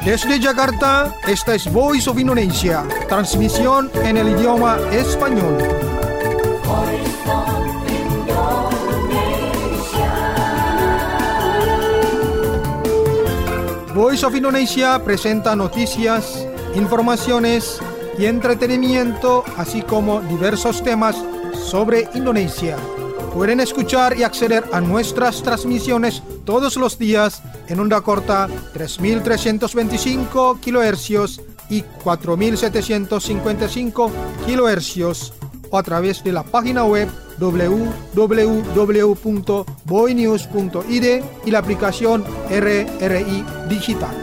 Desde Jakarta, esta es Voice of Indonesia, transmisión en el idioma español. Voice of Indonesia presenta noticias, informaciones y entretenimiento, así como diversos temas sobre Indonesia. Pueden escuchar y acceder a nuestras transmisiones todos los días en onda corta 3.325 kHz y 4.755 kHz o a través de la página web www.boinews.id y la aplicación RRI Digital.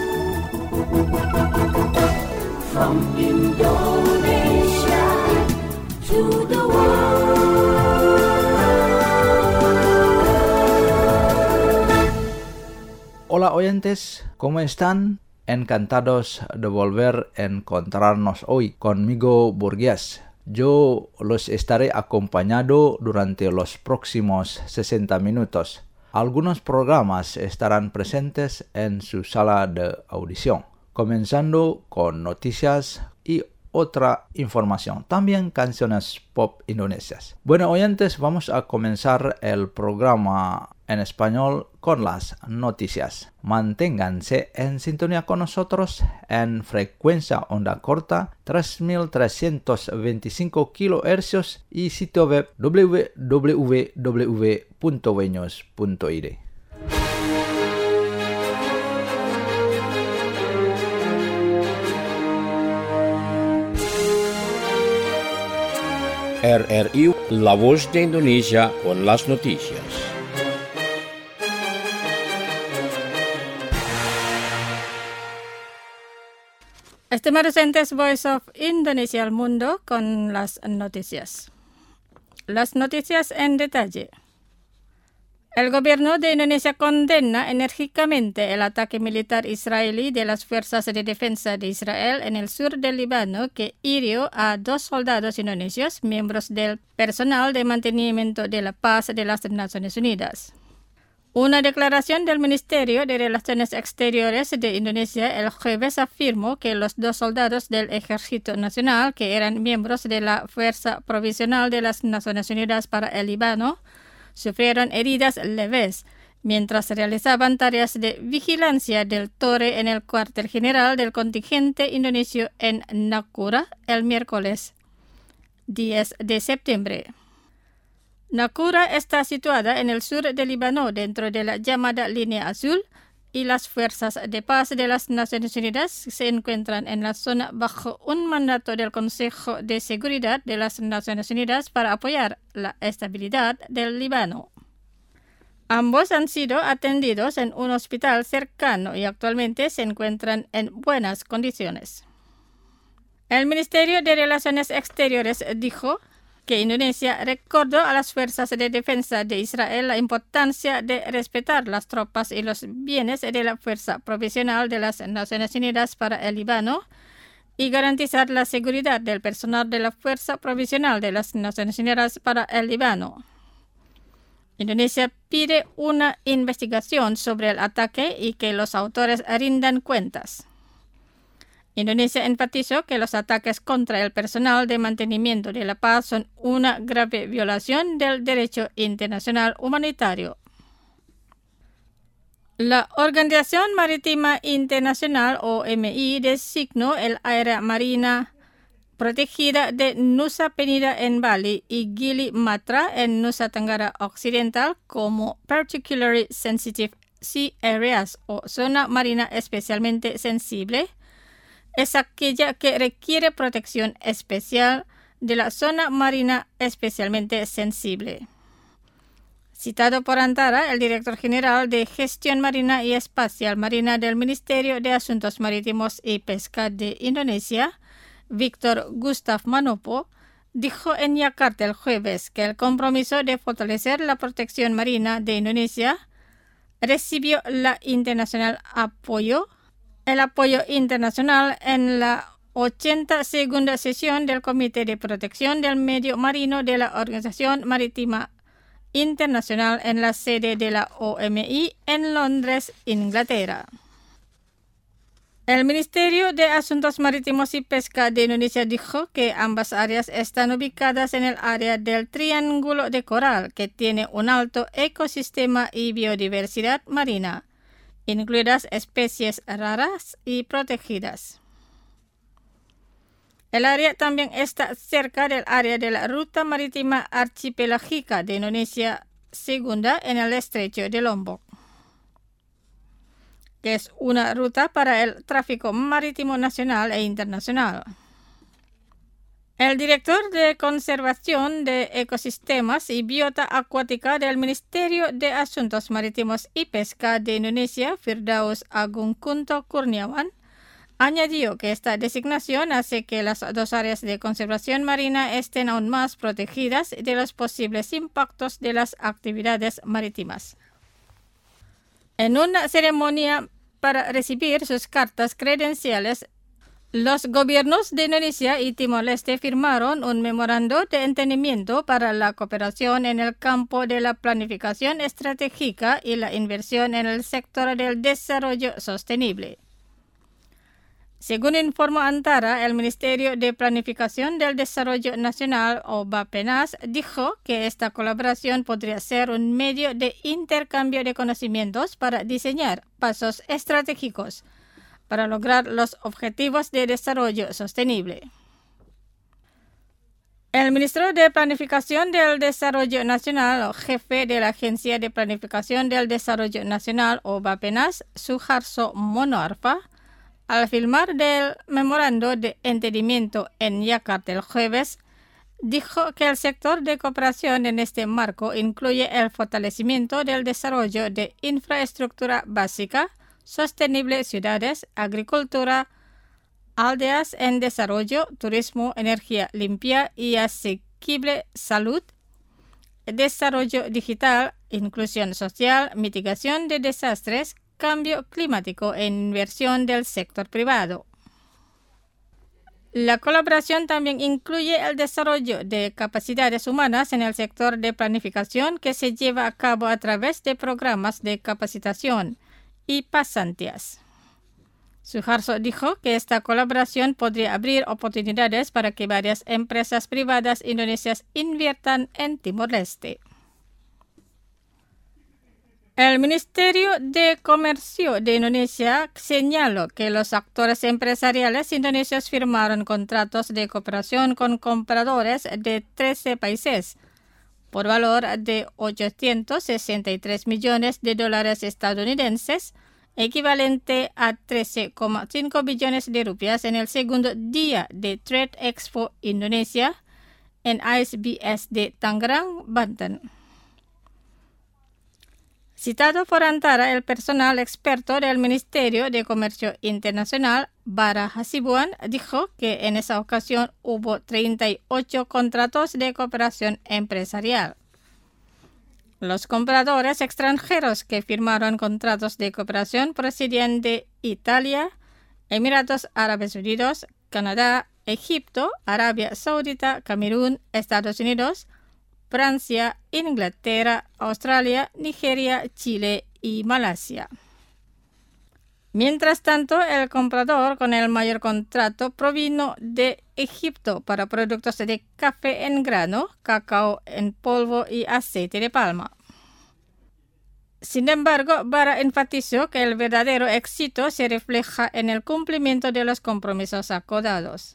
From Indonesia to the world. Hola oyentes, ¿cómo están? Encantados de volver a encontrarnos hoy conmigo Burgués. Yo los estaré acompañando durante los próximos 60 minutos. Algunos programas estarán presentes en su sala de audición, comenzando con noticias y otra información, también canciones pop indonesias. Bueno oyentes, vamos a comenzar el programa en español con las noticias. Manténganse en sintonía con nosotros en frecuencia onda corta 3.325 kHz y sitio web www.boinews.id. RRI, La Voz de Indonesia con las noticias. Estimados oyentes, Voice of Indonesia al mundo con las noticias. Las noticias en detalle. El gobierno de Indonesia condena enérgicamente el ataque militar israelí de las Fuerzas de Defensa de Israel en el sur del Líbano que hirió a 2 soldados indonesios, miembros del personal de mantenimiento de la paz de las Naciones Unidas. Una declaración del Ministerio de Relaciones Exteriores de Indonesia el jueves afirmó que los 2 soldados del Ejército Nacional, que eran miembros de la Fuerza Provisional de las Naciones Unidas para el Líbano, sufrieron heridas leves mientras realizaban tareas de vigilancia del torre en el cuartel general del contingente indonesio en Naqoura el miércoles 10 de septiembre. Naqoura está situada en el sur del Líbano dentro de la llamada Línea Azul y las fuerzas de paz de las Naciones Unidas se encuentran en la zona bajo un mandato del Consejo de Seguridad de las Naciones Unidas para apoyar la estabilidad del Líbano. Ambos han sido atendidos en un hospital cercano y actualmente se encuentran en buenas condiciones. El Ministerio de Relaciones Exteriores dijo que Indonesia recordó a las fuerzas de defensa de Israel la importancia de respetar las tropas y los bienes de la Fuerza Provisional de las Naciones Unidas para el Líbano y garantizar la seguridad del personal de la Fuerza Provisional de las Naciones Unidas para el Líbano. Indonesia pide una investigación sobre el ataque y que los autores rindan cuentas. Indonesia enfatizó que los ataques contra el personal de mantenimiento de la paz son una grave violación del derecho internacional humanitario. La Organización Marítima Internacional OMI designó el área marina protegida de Nusa Penida en Bali y Gili Matra en Nusa Tenggara Occidental como Particularly Sensitive Sea Areas o zona marina especialmente sensible. Es aquella que requiere protección especial de la zona marina especialmente sensible. Citado por Antara, el director general de Gestión Marina y Espacial Marina del Ministerio de Asuntos Marítimos y Pesca de Indonesia, Víctor Gustav Manopo, dijo en Yakarta el jueves que el compromiso de fortalecer la protección marina de Indonesia recibió el apoyo internacional en la 82ª sesión del Comité de Protección del Medio Marino de la Organización Marítima Internacional en la sede de la OMI en Londres, Inglaterra. El Ministerio de Asuntos Marítimos y Pesca de Indonesia dijo que ambas áreas están ubicadas en el área del Triángulo de Coral, que tiene un alto ecosistema y biodiversidad marina, incluidas especies raras y protegidas. El área también está cerca del área de la Ruta Marítima Archipelágica de Indonesia Segunda en el Estrecho de Lombok, que es una ruta para el tráfico marítimo nacional e internacional. El director de Conservación de Ecosistemas y Biota Acuática del Ministerio de Asuntos Marítimos y Pesca de Indonesia, Firdaus Agung Kunto Kurniawan, añadió que esta designación hace que las dos áreas de conservación marina estén aún más protegidas de los posibles impactos de las actividades marítimas. En una ceremonia para recibir sus cartas credenciales, los gobiernos de Indonesia y Timor-Leste firmaron un memorando de entendimiento para la cooperación en el campo de la planificación estratégica y la inversión en el sector del desarrollo sostenible. Según informó Antara, el Ministerio de Planificación del Desarrollo Nacional, o Bappenas, dijo que esta colaboración podría ser un medio de intercambio de conocimientos para diseñar pasos estratégicos para lograr los objetivos de desarrollo sostenible. El ministro de Planificación del Desarrollo Nacional, o jefe de la Agencia de Planificación del Desarrollo Nacional, o Bappenas, Suharso Monoarfa, al firmar del memorando de entendimiento en Yakarta el jueves, dijo que el sector de cooperación en este marco incluye el fortalecimiento del desarrollo de infraestructura básica, sostenible ciudades, agricultura, aldeas en desarrollo, turismo, energía limpia y asequible, salud, desarrollo digital, inclusión social, mitigación de desastres, cambio climático e inversión del sector privado. La colaboración también incluye el desarrollo de capacidades humanas en el sector de planificación que se lleva a cabo a través de programas de capacitación y pasantías. Suharso dijo que esta colaboración podría abrir oportunidades para que varias empresas privadas indonesias inviertan en Timor-Leste. El Ministerio de Comercio de Indonesia señaló que los actores empresariales indonesios firmaron contratos de cooperación con compradores de 13 países por valor de $863 millones estadounidenses, equivalente a 13,5 billones de rupias en el segundo día de Trade Expo Indonesia en ISBS de Tangerang, Banten. Citado por Antara, el personal experto del Ministerio de Comercio Internacional, Bara Hasibuan, dijo que en esa ocasión hubo 38 contratos de cooperación empresarial. Los compradores extranjeros que firmaron contratos de cooperación procedían de Italia, Emiratos Árabes Unidos, Canadá, Egipto, Arabia Saudita, Camerún, Estados Unidos, Francia, Inglaterra, Australia, Nigeria, Chile y Malasia. Mientras tanto, el comprador con el mayor contrato provino de Egipto para productos de café en grano, cacao en polvo y aceite de palma. Sin embargo, Bara enfatizó que el verdadero éxito se refleja en el cumplimiento de los compromisos acordados.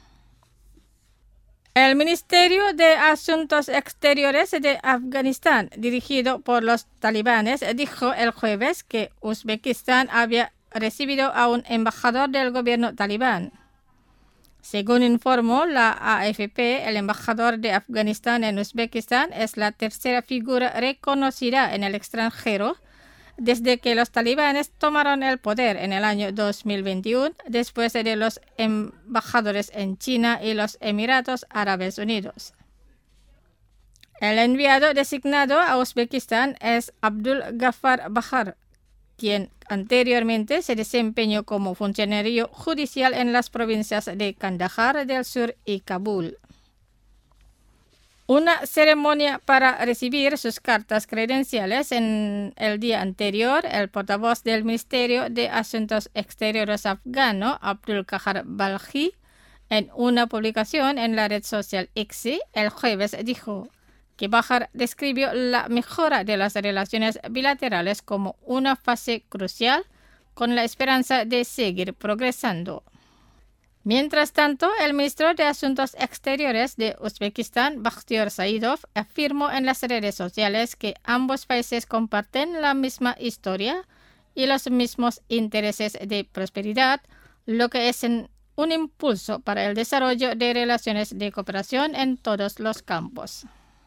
El Ministerio de Asuntos Exteriores de Afganistán, dirigido por los talibanes, dijo el jueves que Uzbekistán había recibido a un embajador del gobierno talibán. Según informó la AFP, el embajador de Afganistán en Uzbekistán es la tercera figura reconocida en el extranjero desde que los talibanes tomaron el poder en el año 2021, después de los embajadores en China y los Emiratos Árabes Unidos. El enviado designado a Uzbekistán es Abdul Ghaffar Bahar, quien anteriormente se desempeñó como funcionario judicial en las provincias de Kandahar del Sur y Kabul. Una ceremonia para recibir sus cartas credenciales en el día anterior, el portavoz del Ministerio de Asuntos Exteriores afgano, Abdul Qahar Balkhi, en una publicación en la red social X el jueves dijo que Bahar describió la mejora de las relaciones bilaterales como una fase crucial con la esperanza de seguir progresando. Mientras tanto, el ministro de Asuntos Exteriores de Uzbekistán, Bakhtiyor Saidov, afirmó en las redes sociales que ambos países comparten la misma historia y los mismos intereses de prosperidad, lo que es un impulso para el desarrollo de relaciones de cooperación en todos los campos.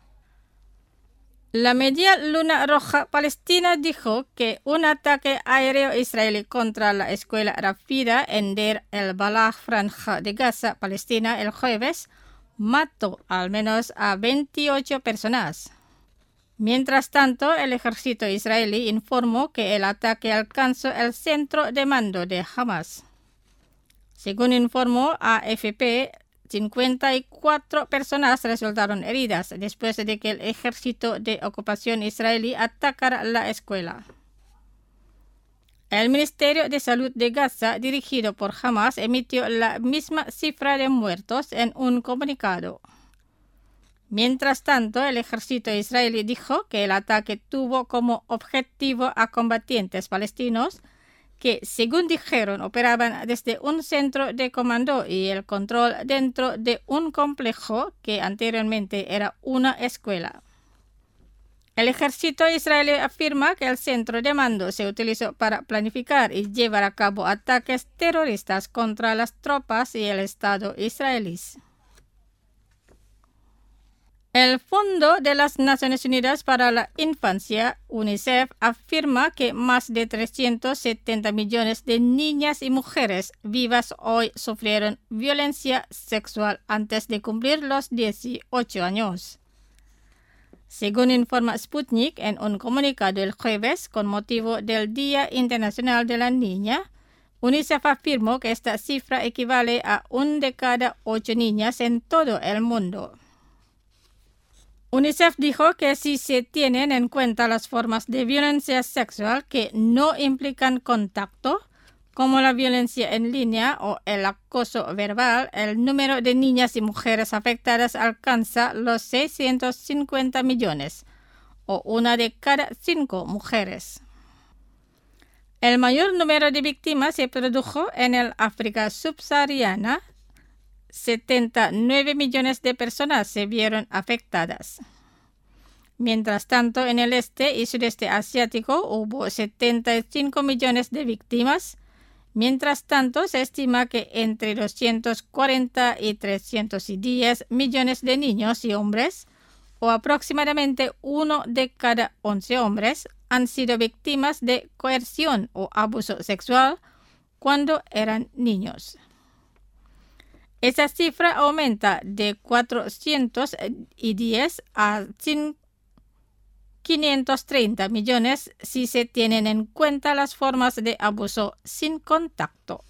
La Media Luna Roja Palestina dijo que un ataque aéreo israelí contra la escuela Rafida en Deir el-Balah, franja de Gaza, Palestina, el jueves, mató al menos a 28 personas. Mientras tanto, el ejército israelí informó que el ataque alcanzó el centro de mando de Hamas. Según informó AFP, 54 personas resultaron heridas después de que el ejército de ocupación israelí atacara la escuela. El Ministerio de Salud de Gaza, dirigido por Hamas, emitió la misma cifra de muertos en un comunicado. Mientras tanto, el ejército israelí dijo que el ataque tuvo como objetivo a combatientes palestinos que, según dijeron, operaban desde un centro de comando y el control dentro de un complejo que anteriormente era una escuela. El ejército israelí afirma que el centro de mando se utilizó para planificar y llevar a cabo ataques terroristas contra las tropas y el Estado israelí. El Fondo de las Naciones Unidas para la Infancia, UNICEF, afirma que más de 370 millones de niñas y mujeres vivas hoy sufrieron violencia sexual antes de cumplir los 18 años. Según informa Sputnik en un comunicado el jueves con motivo del Día Internacional de la Niña, UNICEF afirmó que esta cifra equivale a 1 de cada 8 niñas en todo el mundo. UNICEF dijo que si se tienen en cuenta las formas de violencia sexual que no implican contacto, como la violencia en línea o el acoso verbal, el número de niñas y mujeres afectadas alcanza los 650 millones, o 1 de cada 5 mujeres. El mayor número de víctimas se produjo en el África subsahariana. 79 millones de personas se vieron afectadas. Mientras tanto, en el este y sudeste asiático hubo 75 millones de víctimas. Mientras tanto, se estima que entre 240 y 310 millones de niños y hombres, o aproximadamente 1 de cada 11 hombres, han sido víctimas de coerción o abuso sexual cuando eran niños. Esa cifra aumenta de 410 a 530 millones si se tienen en cuenta las formas de abuso sin contacto.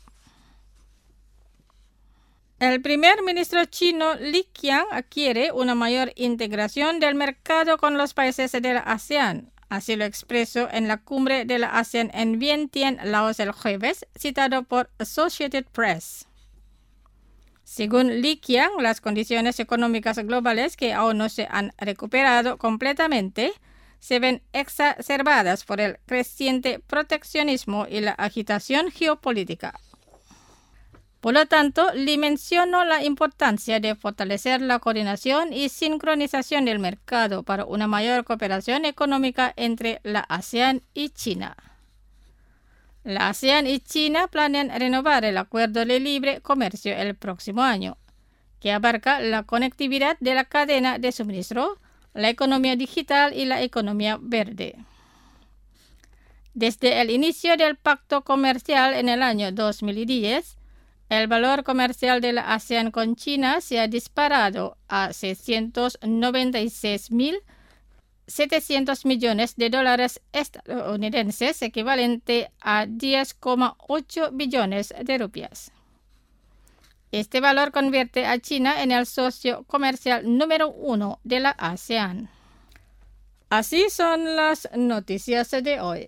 El primer ministro chino Li Qiang quiere una mayor integración del mercado con los países de la ASEAN. Así lo expresó en la cumbre de la ASEAN en Vientiane, Laos, el jueves, citado por Associated Press. Según Li Qiang, las condiciones económicas globales que aún no se han recuperado completamente se ven exacerbadas por el creciente proteccionismo y la agitación geopolítica. Por lo tanto, Li mencionó la importancia de fortalecer la coordinación y sincronización del mercado para una mayor cooperación económica entre la ASEAN y China. La ASEAN y China planean renovar el Acuerdo de Libre Comercio el próximo año, que abarca la conectividad de la cadena de suministro, la economía digital y la economía verde. Desde el inicio del pacto comercial en el año 2010, el valor comercial de la ASEAN con China se ha disparado a $696.700 millones de dólares estadounidenses, equivalente a 10,8 billones de rupias. Este valor convierte a China en el socio comercial número 1 de la ASEAN. Así son las noticias de hoy.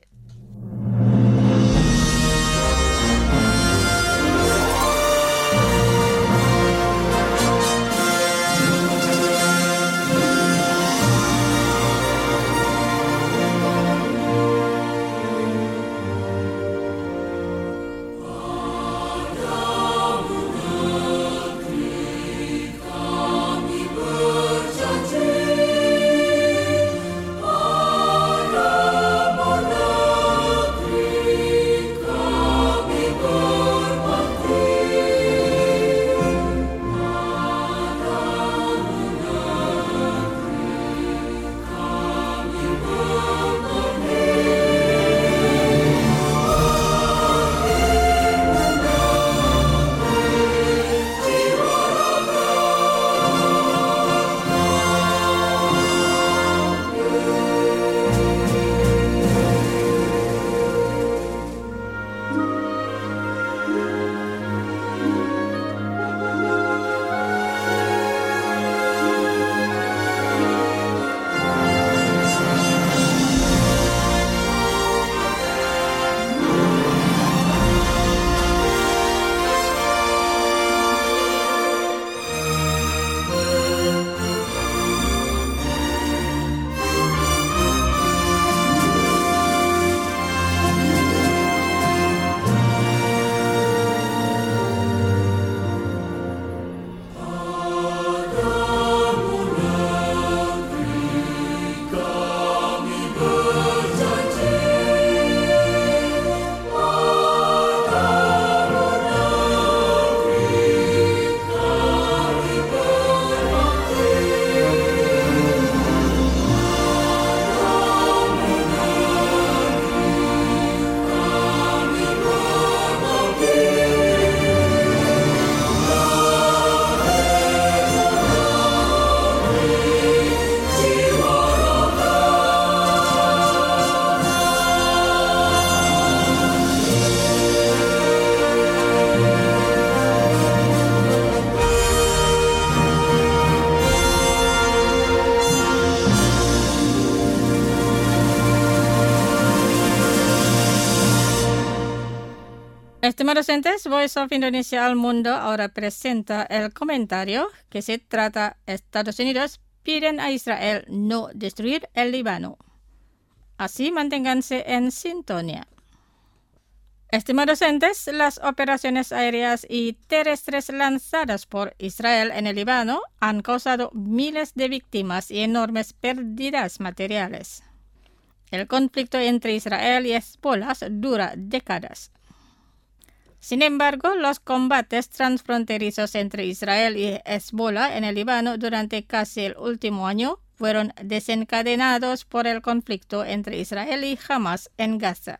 Estimados oyentes, Voice of Indonesia al Mundo ahora presenta el comentario que se trata: Estados Unidos piden a Israel no destruir el Líbano. Así manténganse en sintonía. Estimados oyentes, las operaciones aéreas y terrestres lanzadas por Israel en el Líbano han causado miles de víctimas y enormes pérdidas materiales. El conflicto entre Israel y Hezbollah dura décadas. Sin embargo, los combates transfronterizos entre Israel y Hezbollah en el Líbano durante casi el último año fueron desencadenados por el conflicto entre Israel y Hamas en Gaza.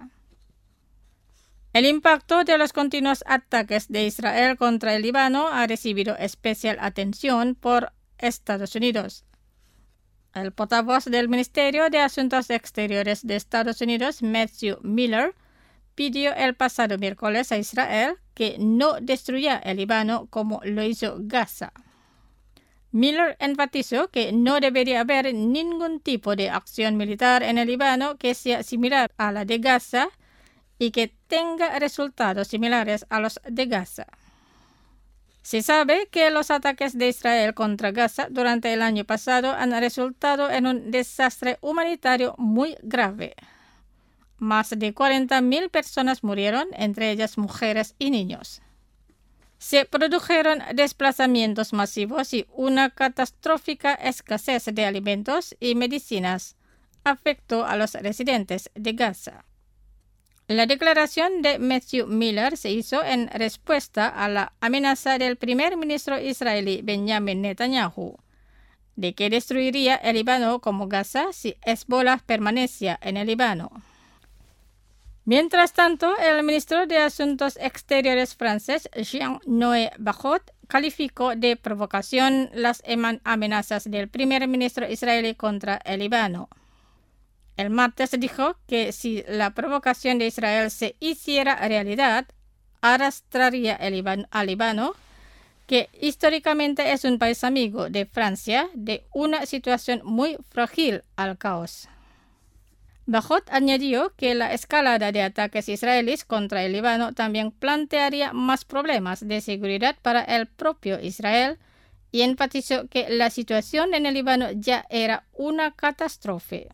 El impacto de los continuos ataques de Israel contra el Líbano ha recibido especial atención por Estados Unidos. El portavoz del Ministerio de Asuntos Exteriores de Estados Unidos, Matthew Miller, pidió el pasado miércoles a Israel que no destruya el Líbano como lo hizo Gaza. Miller enfatizó que no debería haber ningún tipo de acción militar en el Líbano que sea similar a la de Gaza y que tenga resultados similares a los de Gaza. Se sabe que los ataques de Israel contra Gaza durante el año pasado han resultado en un desastre humanitario muy grave. Más de 40,000 personas murieron, entre ellas mujeres y niños. Se produjeron desplazamientos masivos y una catastrófica escasez de alimentos y medicinas afectó a los residentes de Gaza. La declaración de Matthew Miller se hizo en respuesta a la amenaza del primer ministro israelí Benjamin Netanyahu de que destruiría el Líbano como Gaza si Hezbollah permanecía en el Líbano. Mientras tanto, el ministro de Asuntos Exteriores francés, Jean-Noël Barrot, calificó de provocación las amenazas del primer ministro israelí contra el Líbano. El martes dijo que si la provocación de Israel se hiciera realidad, arrastraría al Líbano que históricamente es un país amigo de Francia, de una situación muy frágil al caos. Bajot añadió que la escalada de ataques israelíes contra el Líbano también plantearía más problemas de seguridad para el propio Israel y enfatizó que la situación en el Líbano ya era una catástrofe.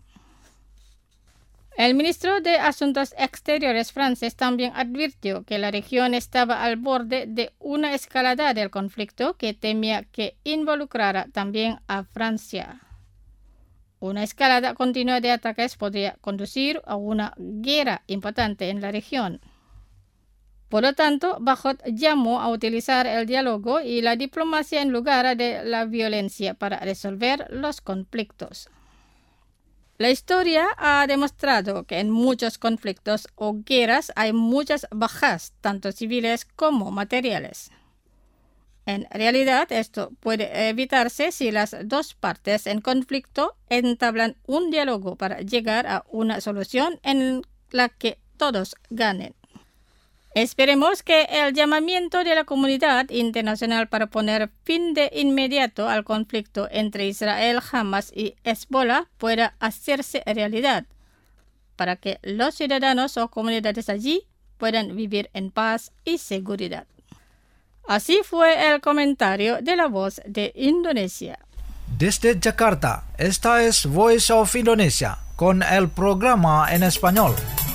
El ministro de Asuntos Exteriores francés también advirtió que la región estaba al borde de una escalada del conflicto que temía que involucrara también a Francia. Una escalada continua de ataques podría conducir a una guerra importante en la región. Por lo tanto, Bajot llamó a utilizar el diálogo y la diplomacia en lugar de la violencia para resolver los conflictos. La historia ha demostrado que en muchos conflictos o guerras hay muchas bajas, tanto civiles como materiales. En realidad, esto puede evitarse si las dos partes en conflicto entablan un diálogo para llegar a una solución en la que todos ganen. Esperemos que el llamamiento de la comunidad internacional para poner fin de inmediato al conflicto entre Israel, Hamas y Hezbollah pueda hacerse realidad, para que los ciudadanos o comunidades allí puedan vivir en paz y seguridad. Así fue el comentario de la Voz de Indonesia. Desde Jakarta, esta es Voice of Indonesia, con el programa en español.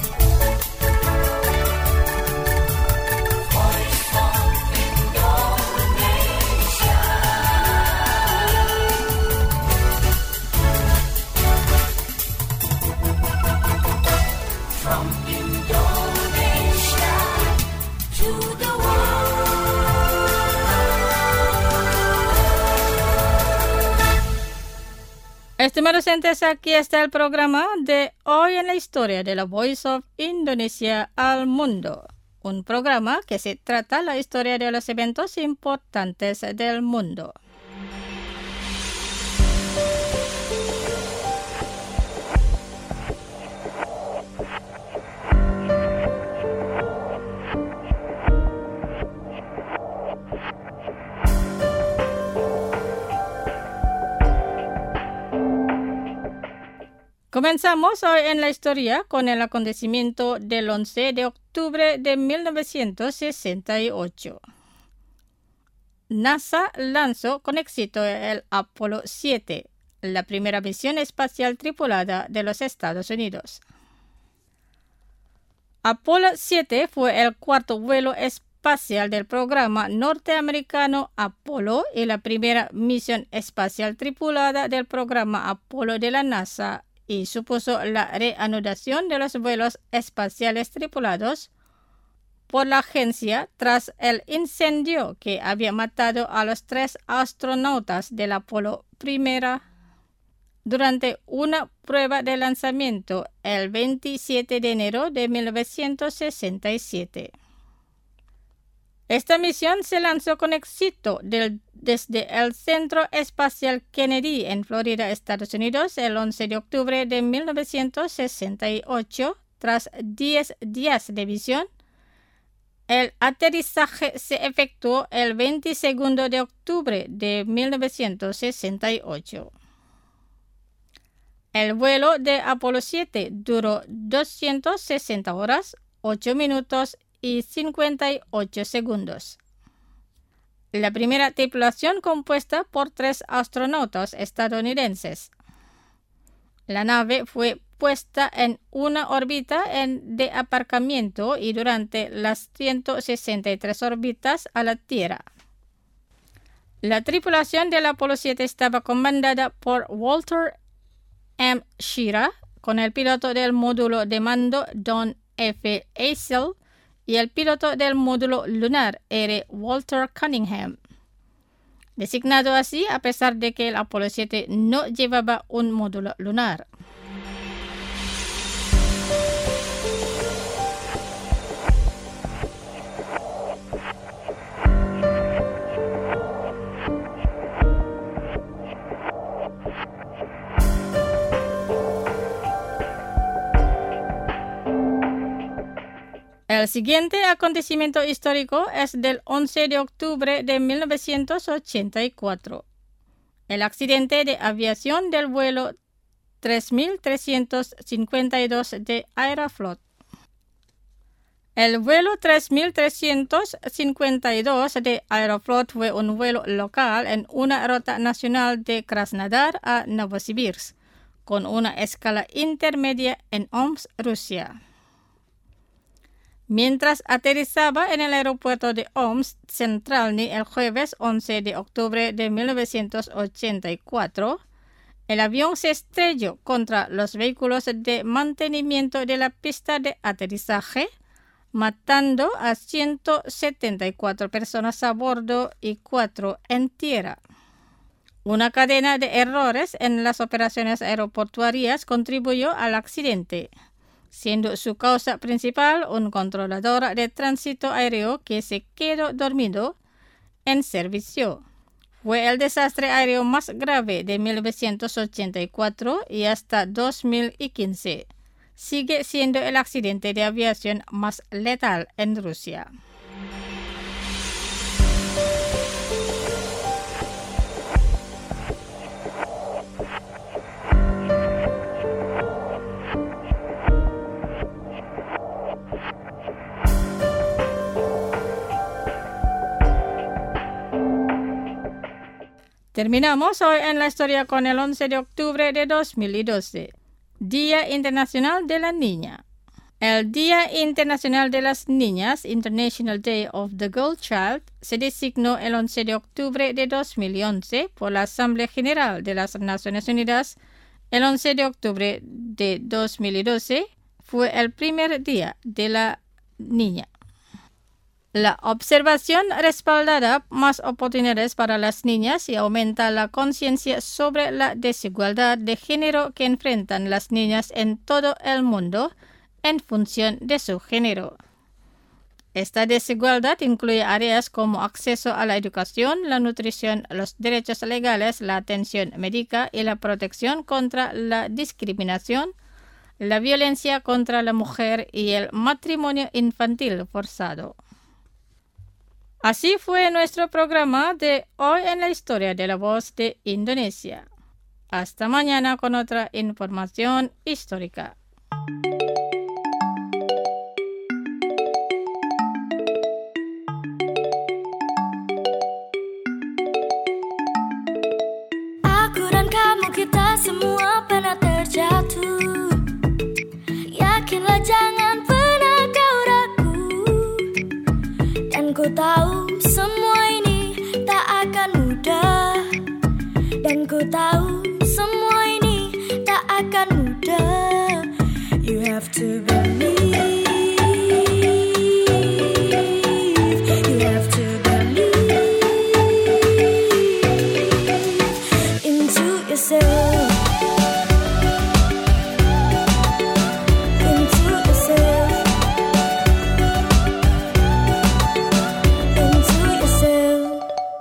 Estimados oyentes, aquí está el programa de Hoy en la Historia de la Voice of Indonesia al Mundo. Un programa que se trata la historia de los eventos importantes del mundo. Comenzamos hoy en la historia con el acontecimiento del 11 de octubre de 1968. NASA lanzó con éxito el Apolo 7, la primera misión espacial tripulada de los Estados Unidos. Apolo 7 fue el cuarto vuelo espacial del programa norteamericano Apolo y la primera misión espacial tripulada del programa Apolo de la NASA, y supuso la reanudación de los vuelos espaciales tripulados por la agencia tras el incendio que había matado a los 3 astronautas del Apolo 1 durante una prueba de lanzamiento el 27 de enero de 1967. Esta misión se lanzó con éxito desde el Centro Espacial Kennedy en Florida, Estados Unidos, el 11 de octubre de 1968. Tras 10 días de misión, el aterrizaje se efectuó el 22 de octubre de 1968. El vuelo de Apolo 7 duró 260 horas, 8 minutos y 58 segundos. La primera tripulación compuesta por 3 astronautas estadounidenses. La nave fue puesta en una órbita de aparcamiento y durante las 163 órbitas a la Tierra. La tripulación del Apolo 7 estaba comandada por Walter M. Schirra, con el piloto del módulo de mando Don F. Eisel y el piloto del módulo lunar R. Walter Cunningham. Designado así a pesar de que el Apolo 7 no llevaba un módulo lunar. El El siguiente acontecimiento histórico es del 11 de octubre de 1984. El accidente de aviación del vuelo 3352 de Aeroflot. El vuelo 3352 de Aeroflot fue un vuelo local en una ruta nacional de Krasnodar a Novosibirsk, con una escala intermedia en Omsk, Rusia. Mientras aterrizaba en el aeropuerto de Omsk Centralny el jueves 11 de octubre de 1984, el avión se estrelló contra los vehículos de mantenimiento de la pista de aterrizaje, matando a 174 personas a bordo y 4 en tierra. Una cadena de errores en las operaciones aeroportuarias contribuyó al accidente, siendo su causa principal un controlador de tránsito aéreo que se quedó dormido en servicio. Fue el desastre aéreo más grave de 1984 y hasta 2015. Sigue siendo el accidente de aviación más letal en Rusia. Terminamos hoy en la historia con el 11 de octubre de 2012. Día Internacional de la Niña. El Día Internacional de las Niñas, International Day of the Girl Child, se designó el 11 de octubre de 2011 por la Asamblea General de las Naciones Unidas. El 11 de octubre de 2012 fue el primer Día de la Niña. La observación respaldará más oportunidades para las niñas y aumenta la conciencia sobre la desigualdad de género que enfrentan las niñas en todo el mundo en función de su género. Esta desigualdad incluye áreas como acceso a la educación, la nutrición, los derechos legales, la atención médica y la protección contra la discriminación, la violencia contra la mujer y el matrimonio infantil forzado. Así fue nuestro programa de hoy en la historia de la voz de Indonesia. Hasta mañana con otra información histórica. Aku dan kamu kita semua pernah terjatuh. Yakinlah jangan pernah kau ragu. Dan ku tahu semua ini tak akan mudah. Dan ku tahu semua ini tak akan mudah. You have to believe. You have to believe into yourself. Into yourself. Into yourself.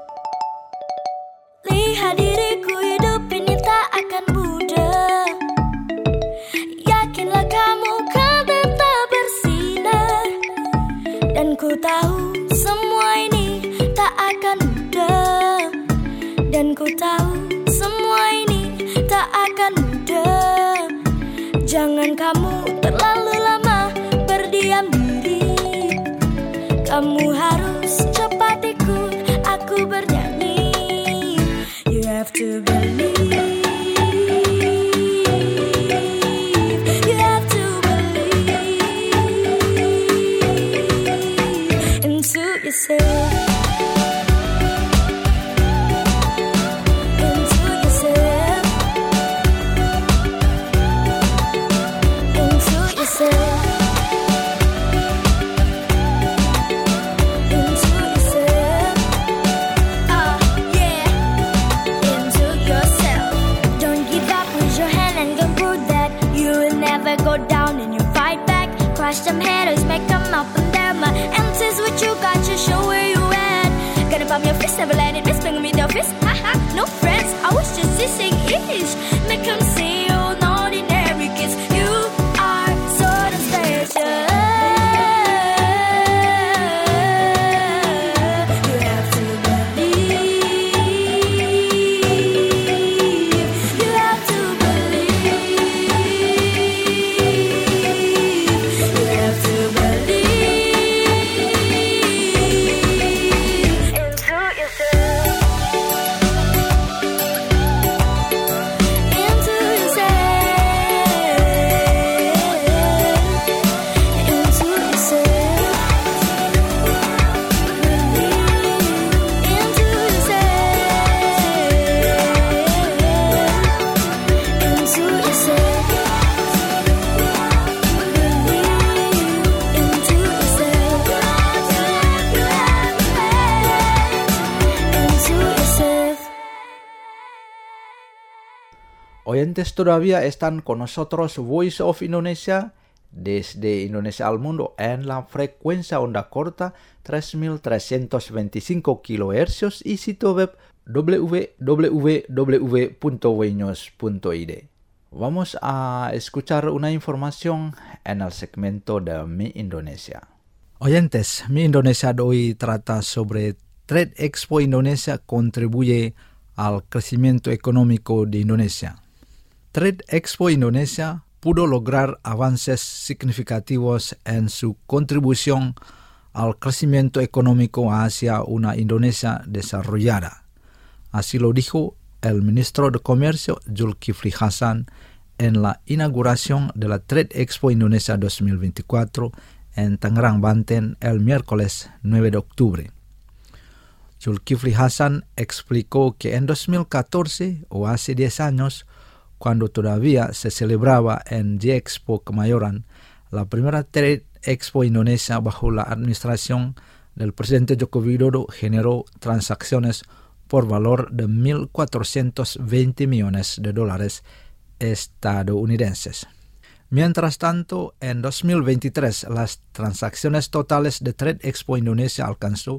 Lihat diriku, hidup ini tak akan mudah. Yakinlah kamu kan tetap bersinar. Dan ku tahu semua ini tak akan mudah. Dan ku tahu semua ini tak akan mudah. Jangan kamu terlalu lama berdiam diri. Kamu harus cepat ikut aku bernyanyi. You have to believe. You have to believe into yourself. Into yourself. Into yourself. Into yourself. Yeah. Into yourself. Don't give up, raise your hand and go prove that you will never go down and you fight back. Crush them haters, make them up and down. My answers what you got, you show where you at. Gonna bump your fist, never let it miss, bring me the fist. Haha, no friends, I was just dissing ish. Make them see you're not ordinary kids. You are sort of special. oyentes todavía están con nosotros Voice of Indonesia desde Indonesia al mundo en la frecuencia onda corta 3325 kHz y sitio web www.wnews.id. Vamos a escuchar una información en el segmento de Mi Indonesia. Oyentes, Mi Indonesia de hoy trata sobre Trade Expo Indonesia contribuye al crecimiento económico de Indonesia. Trade Expo Indonesia pudo lograr avances significativos en su contribución al crecimiento económico hacia una Indonesia desarrollada. Así lo dijo el ministro de Comercio Zulkifli Hasan en la inauguración de la Trade Expo Indonesia 2024 en Tangerang, Banten el miércoles 9 de octubre. Zulkifli Hasan explicó que en 2014 o hace 10 años, cuando todavía se celebraba en G-Expo Kemayoran, la primera Trade Expo Indonesia bajo la administración del presidente Joko Widodo generó transacciones por valor de $1.420 millones estadounidenses. Mientras tanto, en 2023 las transacciones totales de Trade Expo Indonesia alcanzó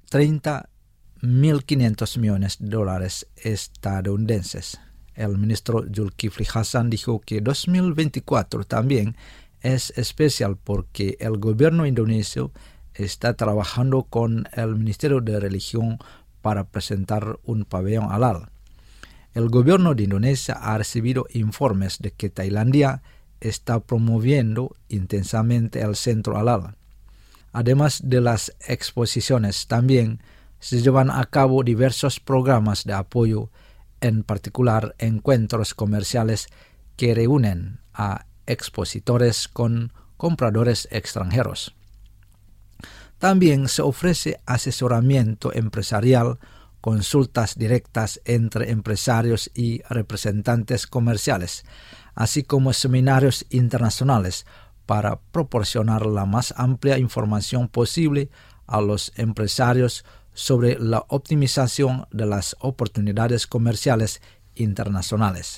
$30.500 millones estadounidenses. El ministro Zulkifli Hasan dijo que 2024 también es especial porque el gobierno indonesio está trabajando con el Ministerio de Religión para presentar un pabellón halal. El gobierno de Indonesia ha recibido informes de que Tailandia está promoviendo intensamente el centro halal. Además de las exposiciones, también se llevan a cabo diversos programas de apoyo, en particular encuentros comerciales que reúnen a expositores con compradores extranjeros. También se ofrece asesoramiento empresarial, consultas directas entre empresarios y representantes comerciales, así como seminarios internacionales para proporcionar la más amplia información posible a los empresarios sobre la optimización de las oportunidades comerciales internacionales.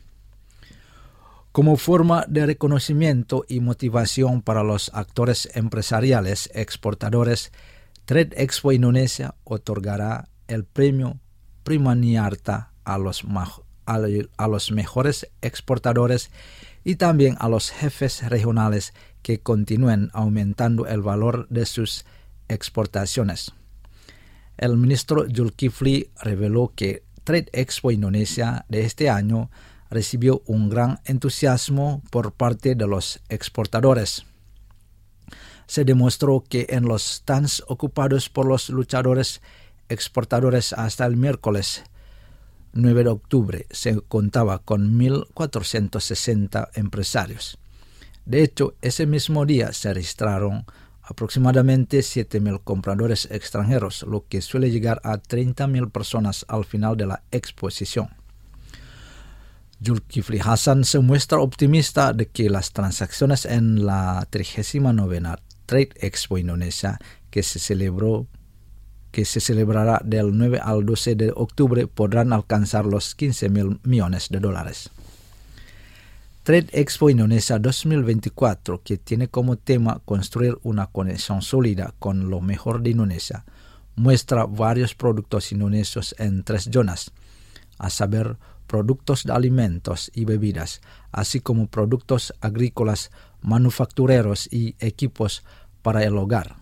Como forma de reconocimiento y motivación para los actores empresariales exportadores, Trade Expo Indonesia otorgará el premio Primaniarta a los mejores exportadores y también a los jefes regionales que continúen aumentando el valor de sus exportaciones. El ministro Zulkifli reveló que Trade Expo Indonesia de este año recibió un gran entusiasmo por parte de los exportadores. Se demostró que en los stands ocupados por los luchadores exportadores hasta el miércoles 9 de octubre se contaba con 1.460 empresarios. De hecho, ese mismo día se registraron aproximadamente 7.000 compradores extranjeros, lo que suele llegar a 30.000 personas al final de la exposición. Zulkifli Hasan se muestra optimista de que las transacciones en la 39ª Trade Expo Indonesia, que se celebrará del 9 al 12 de octubre, podrán alcanzar los $15.000 millones. Trade Expo Indonesia 2024, que tiene como tema construir una conexión sólida con lo mejor de Indonesia, muestra varios productos indonesios en 3 zonas, a saber, productos de alimentos y bebidas, así como productos agrícolas, manufactureros y equipos para el hogar.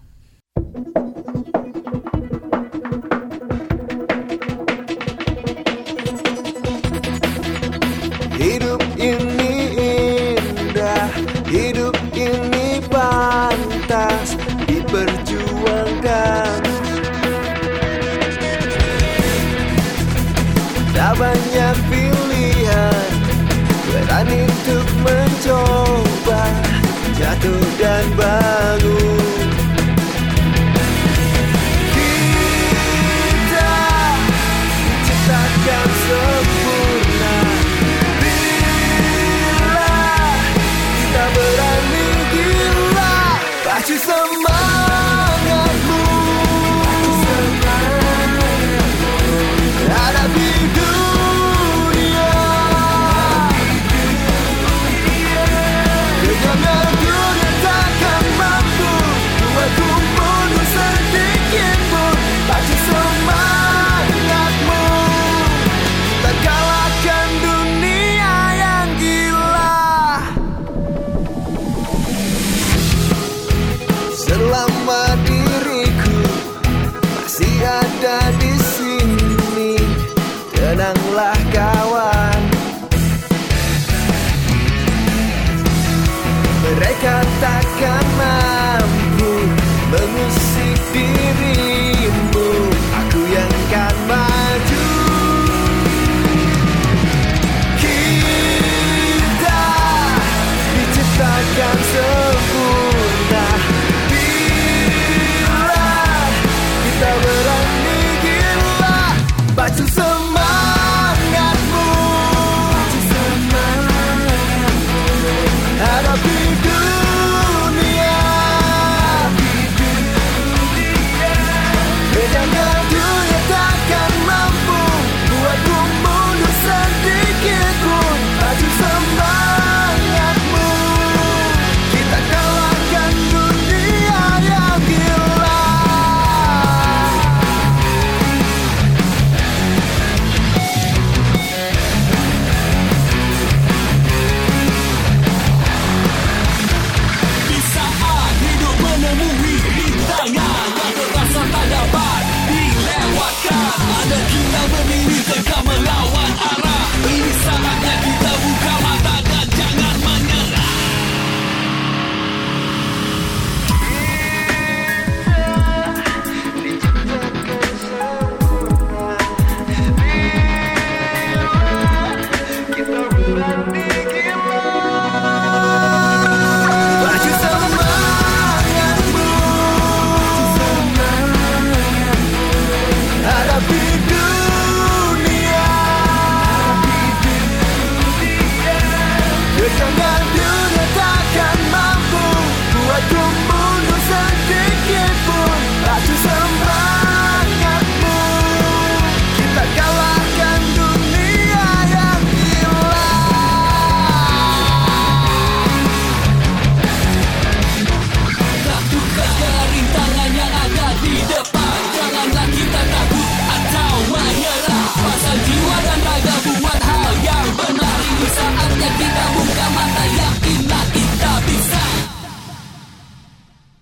Hidup ini indah, hidup ini pantas diperjuangkan. Tak banyak pilihan, berani untuk mencoba, jatuh dan bangun.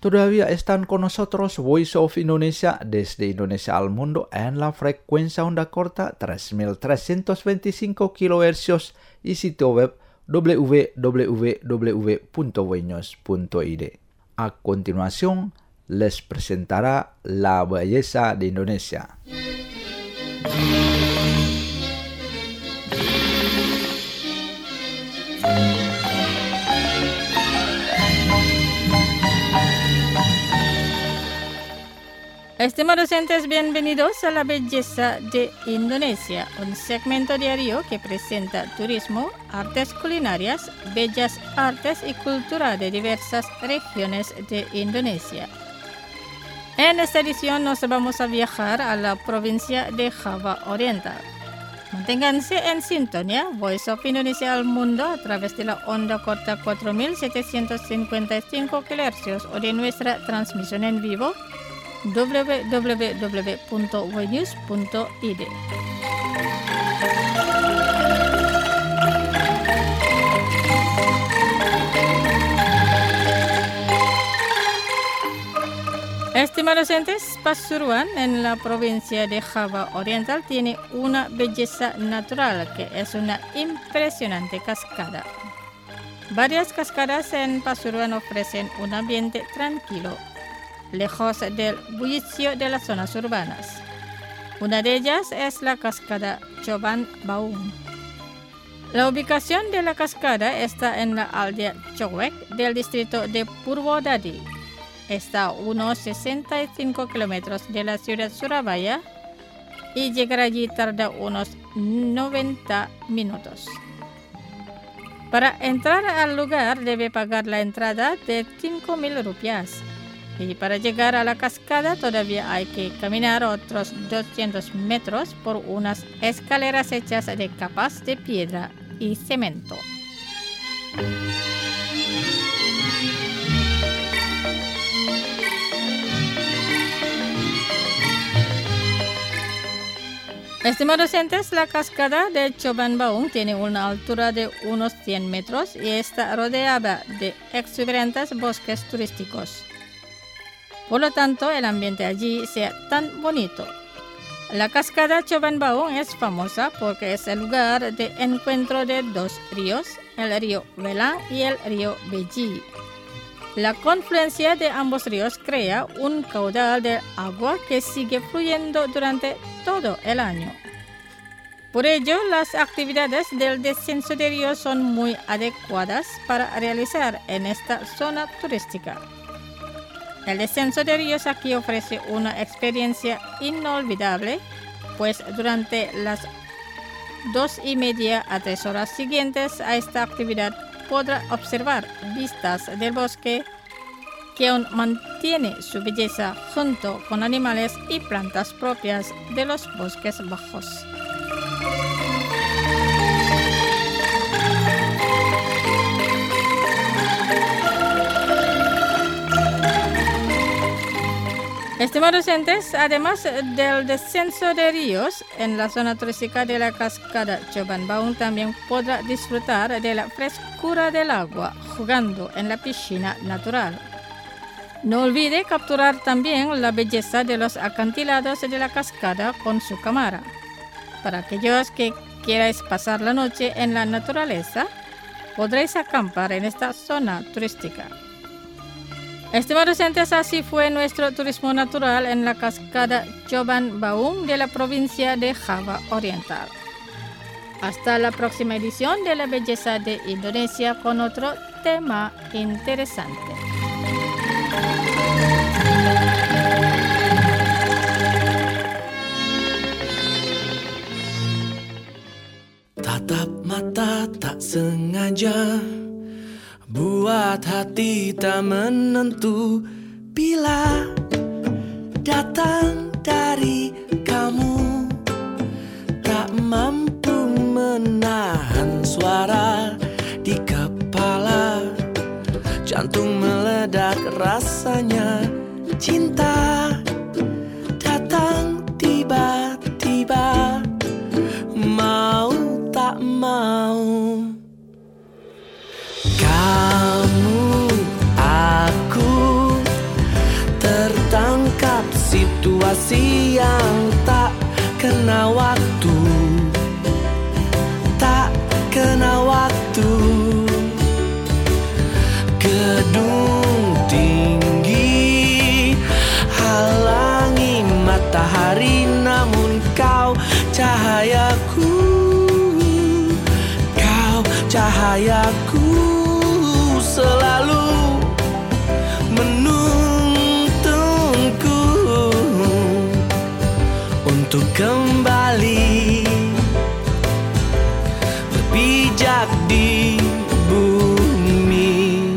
Todavía están con nosotros Voice of Indonesia desde Indonesia al mundo en la frecuencia onda corta 3325 kHz y sitio web www.voinews.id. A continuación, les presentará La Belleza de Indonesia. Estimados oyentes, bienvenidos a La Belleza de Indonesia, un segmento diario que presenta turismo, artes culinarias, bellas artes y cultura de diversas regiones de Indonesia. En esta edición nos vamos a viajar a la provincia de Java Oriental. Manténganse en sintonía, Voice of Indonesia al mundo a través de la onda corta 4755 kHz o de nuestra transmisión en vivo www.voinews.id. Estimados oyentes, Pasuruan en la provincia de Java Oriental tiene una belleza natural que es una impresionante cascada. Varias cascadas en Pasuruan ofrecen un ambiente tranquilo, lejos del bullicio de las zonas urbanas. Una de ellas es la cascada Choban Baung. La ubicación de la cascada está en la aldea Chowek del distrito de Purwodadi. Está a unos 65 kilómetros de la ciudad Surabaya y llegar allí tarda unos 90 minutos. Para entrar al lugar debe pagar la entrada de 5.000 rupias. Y para llegar a la cascada todavía hay que caminar otros 200 metros por unas escaleras hechas de capas de piedra y cemento. Estimados oyentes, la cascada de Choban Baung tiene una altura de unos 100 metros y está rodeada de exuberantes bosques turísticos. Por lo tanto, el ambiente allí sea tan bonito. La cascada Choban Baung es famosa porque es el lugar de encuentro de dos ríos, el río Welang y el río Beji. La confluencia de ambos ríos crea un caudal de agua que sigue fluyendo durante todo el año. Por ello, las actividades del descenso de río son muy adecuadas para realizar en esta zona turística. El descenso de ríos aquí ofrece una experiencia inolvidable, pues durante las 2:30 a 3 horas siguientes a esta actividad podrá observar vistas del bosque que aún mantiene su belleza junto con animales y plantas propias de los bosques bajos. Estimados oyentes, además del descenso de ríos, en la zona turística de la cascada Choban Baung también podrá disfrutar de la frescura del agua jugando en la piscina natural. No olvide capturar también la belleza de los acantilados de la cascada con su cámara. Para aquellos que quierais pasar la noche en la naturaleza, podréis acampar en esta zona turística. Estimados oyentes, así fue nuestro turismo natural en la cascada Choban Baung de la provincia de Java Oriental. Hasta la próxima edición de La Belleza de Indonesia con otro tema interesante. Tatap mata tak sengaja buat hati tak menentu bila datang dari kamu, tak mampu menahan suara di kepala, jantung meledak rasanya cinta datang tiba-tiba, mau tak mau. Kamu, aku situasi yang tak kena waktu, tak kena waktu. Gedung tinggi halangi matahari, namun kau cahayaku, kau cahayaku, selalu menuntunku untuk kembali berpijak di bumi.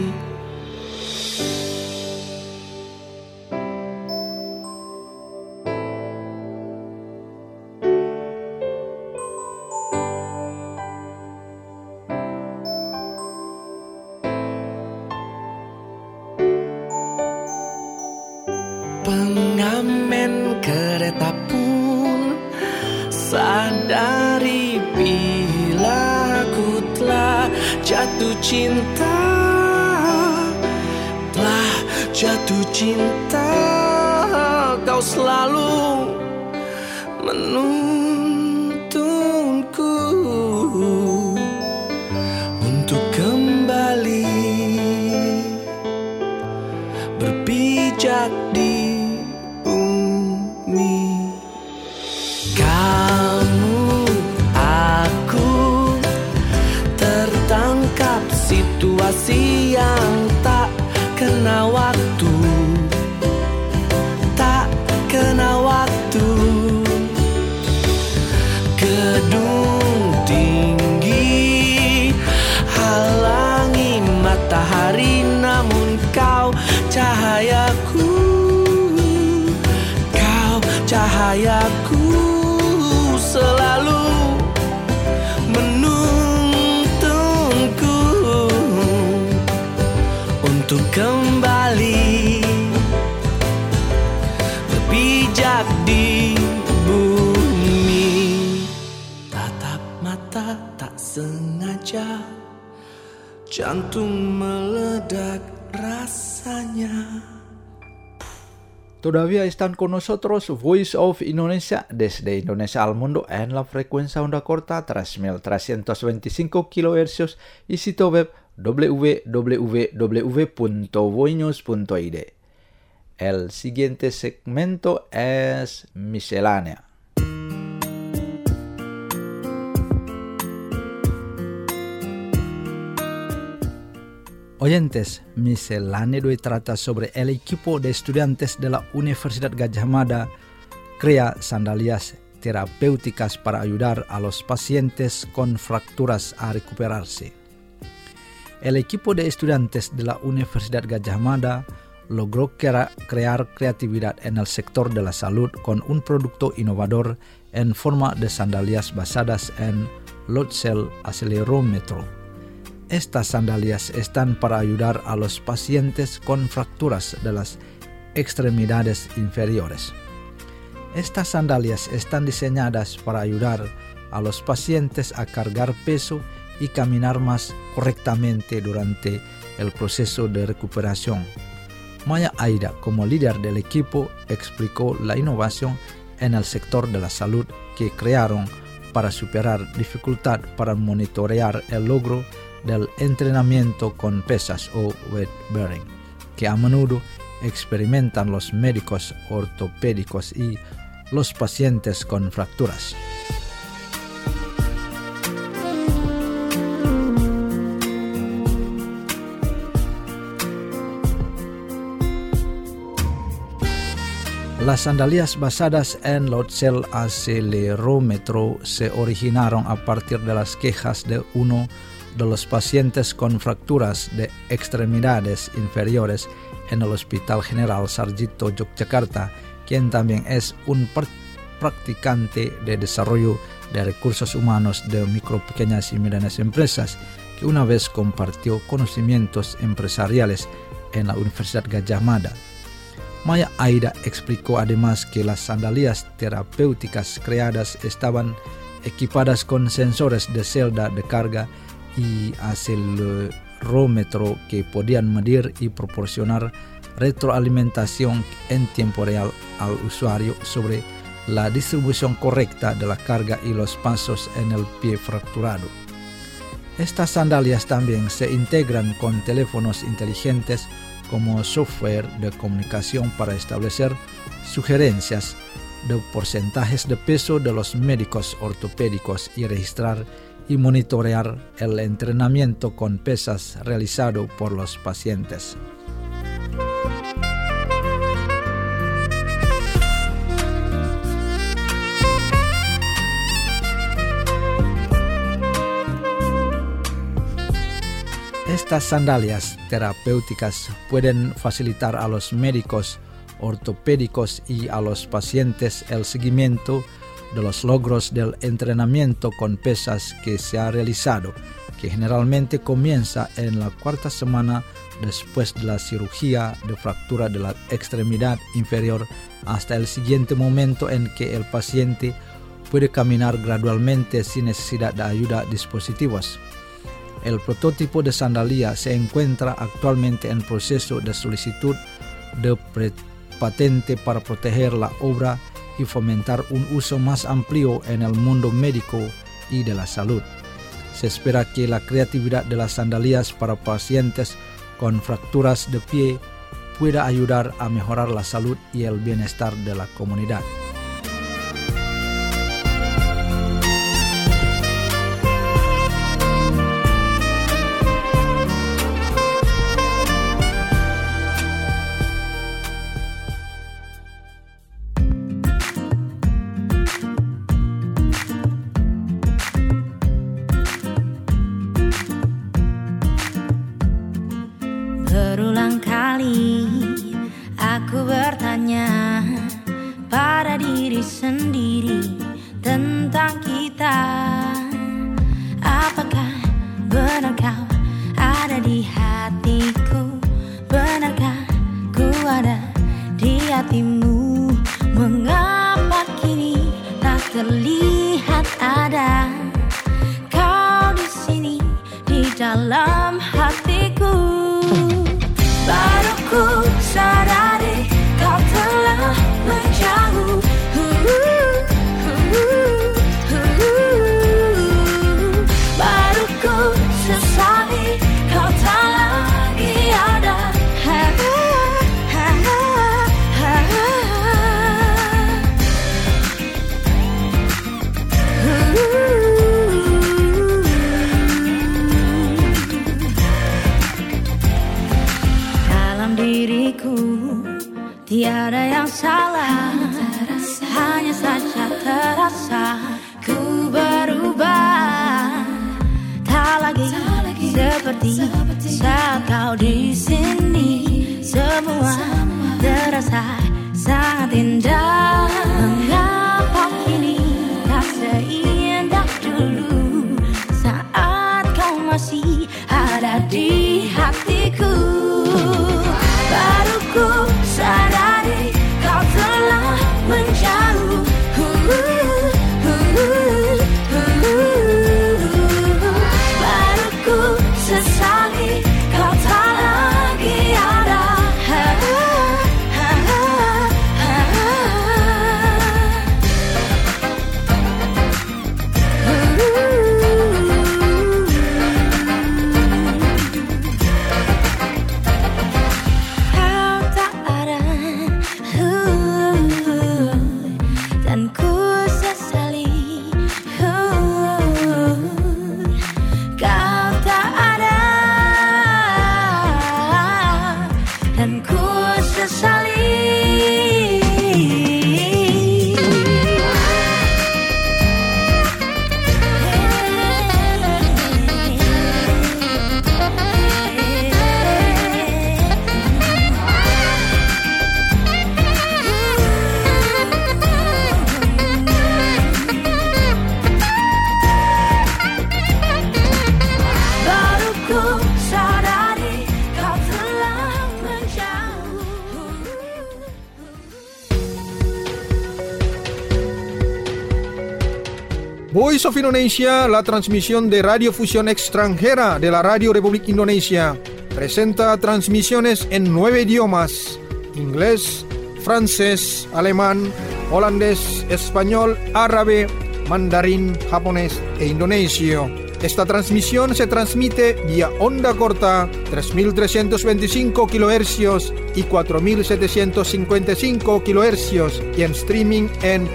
Pengamen kereta pun sadari bila ku telah jatuh cinta, telah jatuh cinta. Kau selalu menuntunku untuk kembali berpijak di bumi. Kamu, aku tertangkap situasi yang tak kena waktu, tak kena waktu. Gedung tinggi halangi matahari, namun kau cahayaku, kau cahayaku, selalu menuntunku untuk kembali berpijak di bumi. Tatap mata tak sengaja, jantung meledak rasanya. Todavía están con nosotros Voice of Indonesia desde Indonesia al mundo en la frecuencia onda corta 3325 kHz y sitio web www.voinews.id. El siguiente segmento es miscelánea. Oyentes, miscelánea de hoy trata sobre el equipo de estudiantes de la Universidad Gadjah Mada crea sandalias terapéuticas para ayudar a los pacientes con fracturas a recuperarse. El equipo de estudiantes de la Universidad Gadjah Mada logró crear creatividad en el sector de la salud con un producto innovador en forma de sandalias basadas en Load Cell acelerómetro. Estas sandalias están para ayudar a los pacientes con fracturas de las extremidades inferiores. Estas sandalias están diseñadas para ayudar a los pacientes a cargar peso y caminar más correctamente durante el proceso de recuperación. Maya Aida, como líder del equipo, explicó la innovación en el sector de la salud que crearon para superar dificultad para monitorear el logro del entrenamiento con pesas o weight bearing, que a menudo experimentan los médicos ortopédicos y los pacientes con fracturas. Las sandalias basadas en Load Cell acelerómetro se originaron a partir de las quejas de uno de los pacientes con fracturas de extremidades inferiores en el Hospital General Sarjito Yogyakarta, quien también es un practicante de desarrollo de recursos humanos de micro, pequeñas y medianas empresas, que una vez compartió conocimientos empresariales en la Universidad Gadjah Mada. Maya Aida explicó además que las sandalias terapéuticas creadas estaban equipadas con sensores de celda de carga y acelerómetro que podían medir y proporcionar retroalimentación en tiempo real al usuario sobre la distribución correcta de la carga y los pasos en el pie fracturado. Estas sandalias también se integran con teléfonos inteligentes como software de comunicación para establecer sugerencias de porcentajes de peso de los médicos ortopédicos y registrar y monitorear el entrenamiento con pesas realizado por los pacientes. Estas sandalias terapéuticas pueden facilitar a los médicos ortopédicos y a los pacientes el seguimiento de los logros del entrenamiento con pesas que se ha realizado, que generalmente comienza en la 4ª semana después de la cirugía de fractura de la extremidad inferior hasta el siguiente momento en que el paciente puede caminar gradualmente sin necesidad de ayuda dispositivos. El prototipo de sandalia se encuentra actualmente en proceso de solicitud de patente para proteger la obra y fomentar un uso más amplio en el mundo médico y de la salud. Se espera que la creatividad de las sandalias para pacientes con fracturas de pie pueda ayudar a mejorar la salud y el bienestar de la comunidad. Berulang kali aku bertanya pada diri sendiri tentang kita. Apakah benar kau ada di hatiku? Benarkah ku ada di hatimu? Mengapa kini tak terlihat ada kau di sini di dalam hatiku? Baru ku sadari kau telah menjauh. Baru ku sesali kau tak lagi ada. Diriku tiada yang salah, hanya saja terasa ku berubah. Tak lagi seperti saat kau di sini. Semua terasa sangat indah. Mengapa kini tak seindah dulu saat kau masih ada di hatiku? Baru ku sadari kau telah menjauh. Baru ku sesali kau tak lagi ada. Voice of Indonesia, la transmisión de radiofusión extranjera de la Radio Republik Indonesia, presenta transmisiones en 9 idiomas: inglés, francés, alemán, holandés, español, árabe, mandarín, japonés e indonesio. Esta transmisión se transmite vía onda corta 3.325 kHz y 4.755 kHz y en streaming en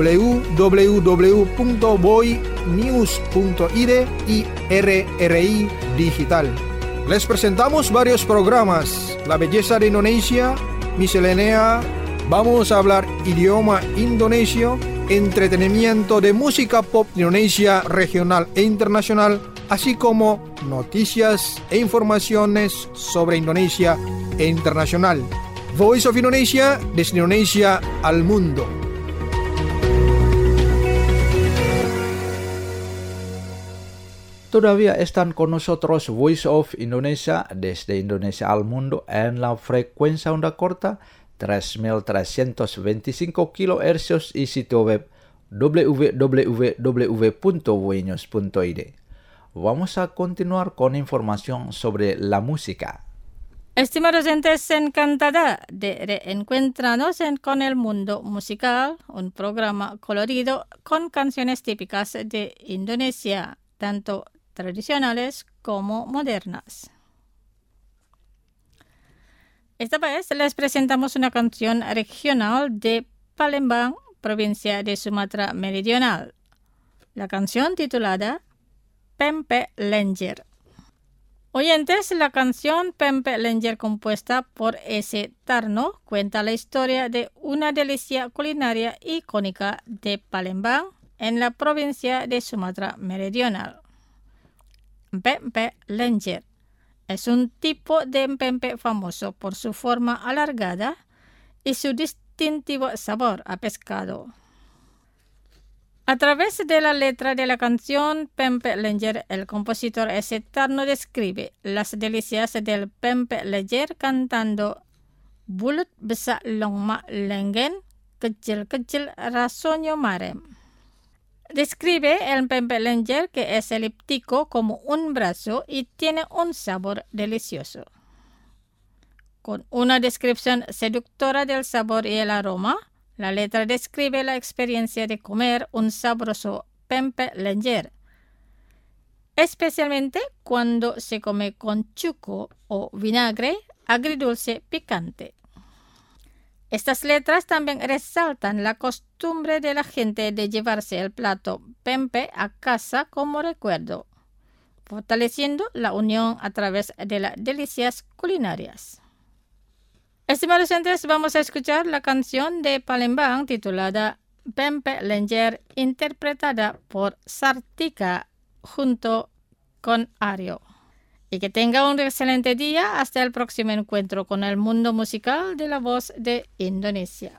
www.boynews.id y RRI Digital. Les presentamos varios programas: La belleza de Indonesia, Miscelánea, vamos a hablar idioma indonesio, entretenimiento de música pop de Indonesia regional e internacional, así como noticias e informaciones sobre Indonesia e internacional. Voice of Indonesia, desde Indonesia al mundo. Todavía están con nosotros Voice of Indonesia desde Indonesia al mundo en la frecuencia onda corta 3.325 kHz y sitio web www.boynews.id. Vamos a continuar con información sobre la música. Estimados oyentes, encantada de reencontrarnos con el mundo musical, un programa colorido con canciones típicas de Indonesia, tanto tradicionales como modernas. Esta vez les presentamos una canción regional de Palembang, provincia de Sumatra Meridional. La canción titulada Pempek Lenjer. Oyentes, la canción Pempek Lenjer, compuesta por S. Tarno, cuenta la historia de una delicia culinaria icónica de Palembang en la provincia de Sumatra Meridional. Pempek Lenjer es un tipo de pempek famoso por su forma alargada y su distintivo sabor a pescado. A través de la letra de la canción Pempek Lenjer, el compositor S. Tarno describe las delicias del Pempek Lenjer cantando "Bulut besar longma lengen, kecil-kecil rasonyo marem". Describe el Pempek Lenjer, que es elíptico como un brazo y tiene un sabor delicioso. Con una descripción seductora del sabor y el aroma, la letra describe la experiencia de comer un sabroso Pempek Lenjer, especialmente cuando se come con chuco o vinagre agridulce picante. Estas letras también resaltan la costumbre de la gente de llevarse el plato pempek a casa como recuerdo, fortaleciendo la unión a través de las delicias culinarias. Estimados oyentes, vamos a escuchar la canción de Palembang titulada Pempek Lenjer, interpretada por Sartika junto con Aryo. Y que tenga un excelente día hasta el próximo encuentro con el mundo musical de la voz de Indonesia.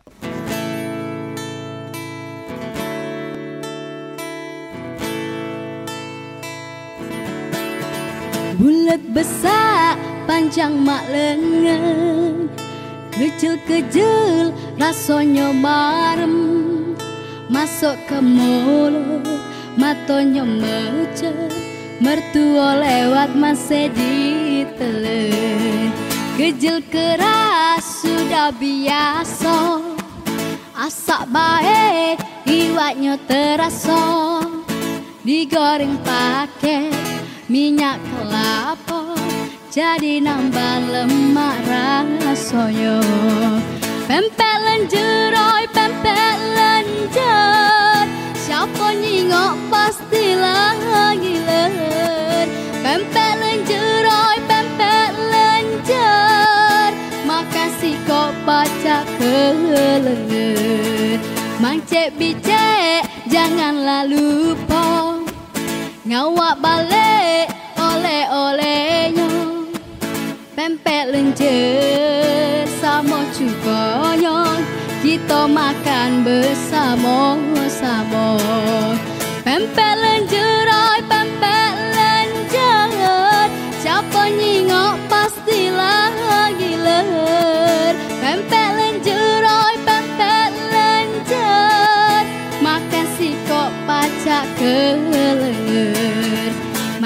Bulat besar panjang mak lengan, kecil-kecil rasanya marem, masuk ke mulut matonya mecet, mertua lewat masih ditelan. Kejel keras sudah biasa, asak baik iwaknya terasa, digoreng pakai minyak kelapa, jadi nambah lemak rasanya. Pempek lenjer, oi pempek lenjer, siapa nyingok pastilah giler. Pempek lenjer, oi pempek lenjer, makasih kok baca kelengar. Mang cek bicek janganlah lupa, ngawak balik oleh-olehnya. Pempek lenjer sama cukanya, kita makan bersama-sama. Pempek lenjer, oi pempek lenjer, siapa nyingok pastilah giler. Pempek lenjer, oi pempek lenjer, makasih kok pacak kelengar. Mang cek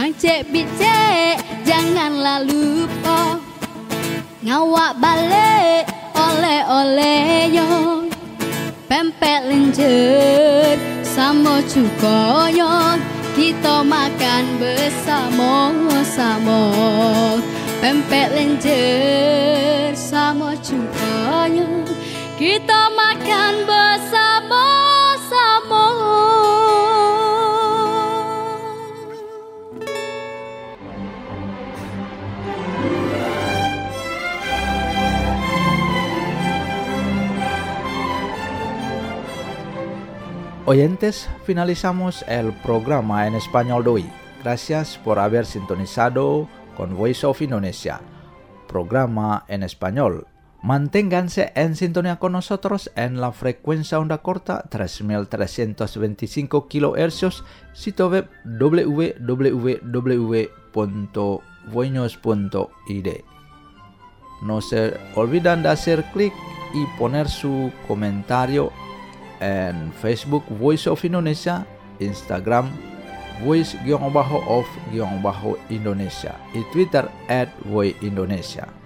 bice janganlah lupa ngawak balik oleh-oleh yo pempek lenjer sama cukoyo kita makan bersama-sama pempek lenjer sama cukoyo kita makan bersama-sama. Oyentes, finalizamos el programa en español de hoy. Gracias por haber sintonizado con Voice of Indonesia, programa en español. Manténganse en sintonía con nosotros en la frecuencia onda corta 3325 kHz, sitio web www.voinos.id. No se olviden de hacer clic y poner su comentario en Facebook Voice of Indonesia, Instagram Voice_of_Indonesia y Twitter @voiceindonesia.